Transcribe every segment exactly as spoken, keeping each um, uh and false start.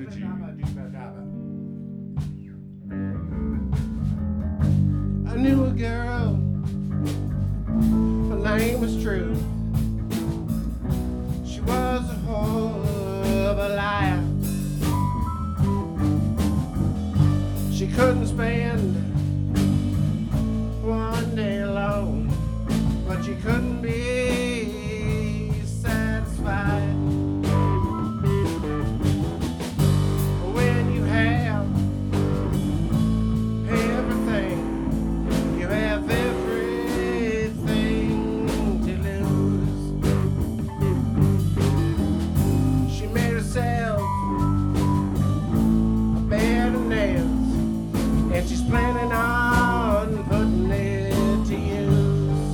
I knew a girl, her name was Truth. She was a whole of a liar. She couldn't spend one day alone, but she couldn't be satisfied. When you have everything, you have everything to lose. She made herself a bed of nails, and she's planning on putting it to use.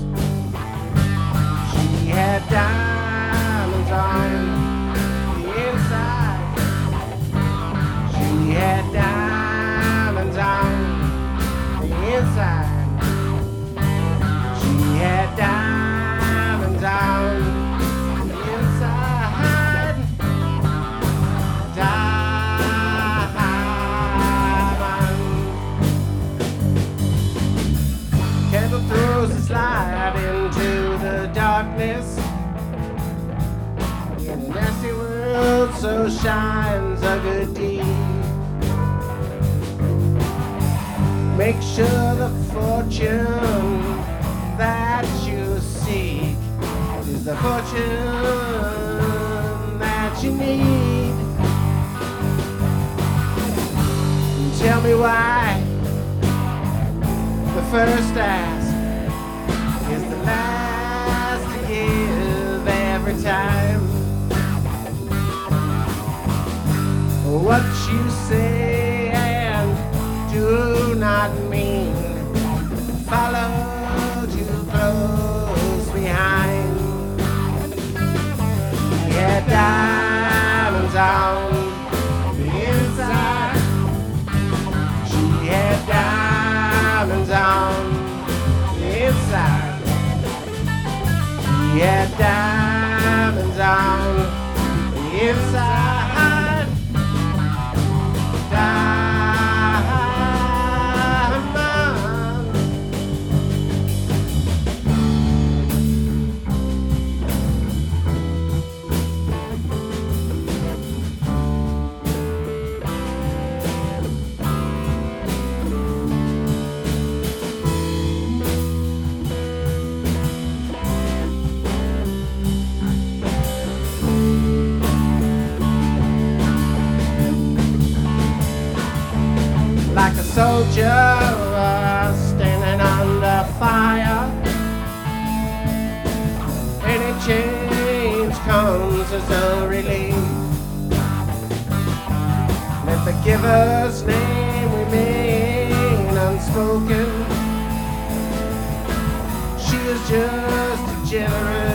She had diamonds on the inside. She had diamonds on the inside. She had diamonds on the inside. Diamonds. Candle throws a slide into the darkness. In a nasty world, so shines a good deed. Make sure the fortune that you seek is the fortune that you need. And tell me why the first ask is the last to give every time. What you say and do not mean follow too close behind. She had diamonds on the inside. She had diamonds on the inside. She had diamonds on the inside. Like a soldier uh, standing under fire, any change comes as a relief. Let the giver's name remain unspoken. She is just a generous